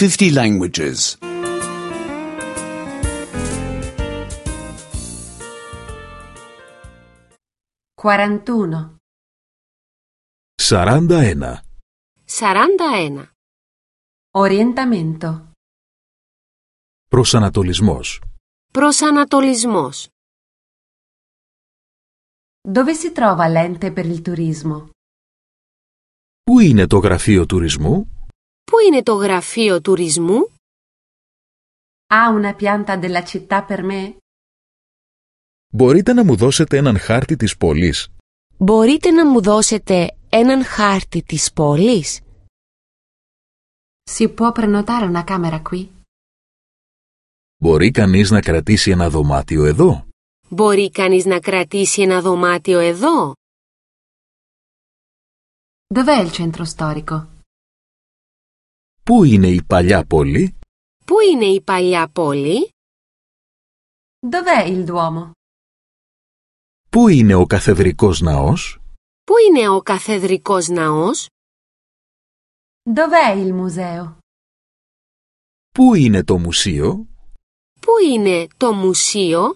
50 languages. 41. 41. 41. Orientamento. Προσανατολισμός. Προσανατολισμός. Dove si trova l'ente per il turismo? Πού είναι το γραφείο τουρισμού? Πού είναι το γραφείο τουρισμού? Ha una pianta della città per me? Μπορείτε να μου δώσετε έναν χάρτη της πόλης? Μπορείτε να μου δώσετε έναν χάρτη της πόλης? Si può prenotare una camera qui? Μπορεί κανείς να κρατήσει ένα δωμάτιο εδώ? Μπορεί κανείς να κρατήσει ένα δωμάτιο εδώ? Dov'è il centro storico? Πού είναι η παλιά πόλη? Πού είναι η παλιά πόλη? Dov'è il Duomo? Πού είναι ο καθεδρικός ναός? Πού είναι ο καθεδρικός ναός? Dov'è il museo? Πού είναι το μουσείο? Πού είναι το μουσείο?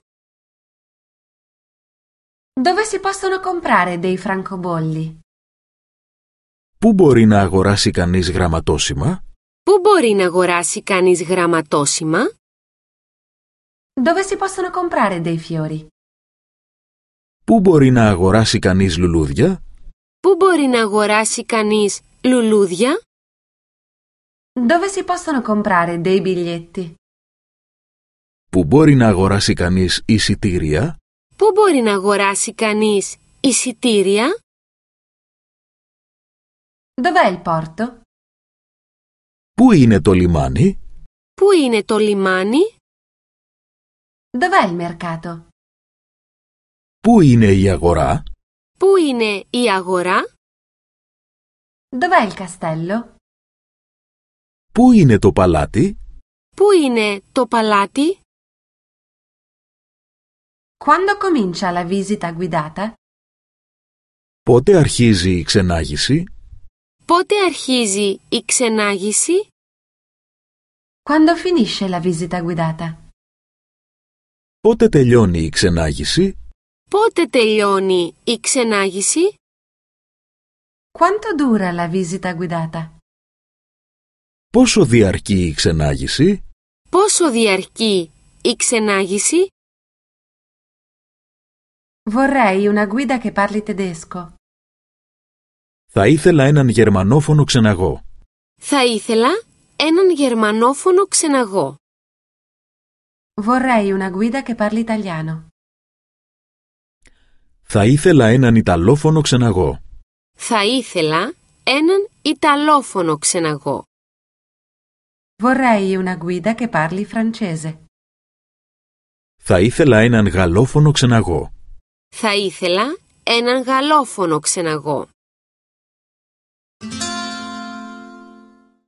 Dove si possono comprare dei francobolli? Πού μπορεί να αγοράσει κανείς γραμματόσημα? Πού μπορεί να αγοράσει κανείς γραμματόσημα? Dove si possono comprare dei fiori? Πού μπορεί να αγοράσει κανείς λουλούδια? Πού μπορεί να αγοράσει κανείς λουλούδια? Dove si possono comprare dei biglietti? Πού μπορεί να αγοράσει κανείς εισιτήρια? Πού μπορεί να αγοράσει κανείς εισιτήρια? Dov'è il porto? Πού είναι το λιμάνι? Πού είναι το λιμάνι? Dov'è il mercato? Πού είναι η αγορά? Πού είναι η αγορά? Dov'è il castello? Πού είναι το παλάτι? Πού είναι το παλάτι? Quando comincia la visita guidata? Πότε αρχίζει η ξενάγηση? Πότε αρχίζει η ξενάγηση? Quando finisce la visita guidata? Πότε τελειώνει η ξενάγηση? Πότε τελειώνει η ξενάγηση? Quanto dura la visita guidata? Πόσο διαρκεί η ξενάγηση? Πόσο διαρκεί η ξενάγηση? Vorrei una guida che parli tedesco. Θα ήθελα έναν γερμανόφωνο ξεναγό. Θα ήθελα έναν γερμανόφωνο ξεναγό. Vorrei una guida che parli italiano. Θα ήθελα έναν ιταλόφωνο ξεναγό. Θα ήθελα έναν ιταλόφωνο ξεναγό. Vorrei una guida che parli francese. Θα ήθελα έναν γαλλόφωνο ξεναγό. Θα ήθελα έναν γαλλόφωνο ξεναγό.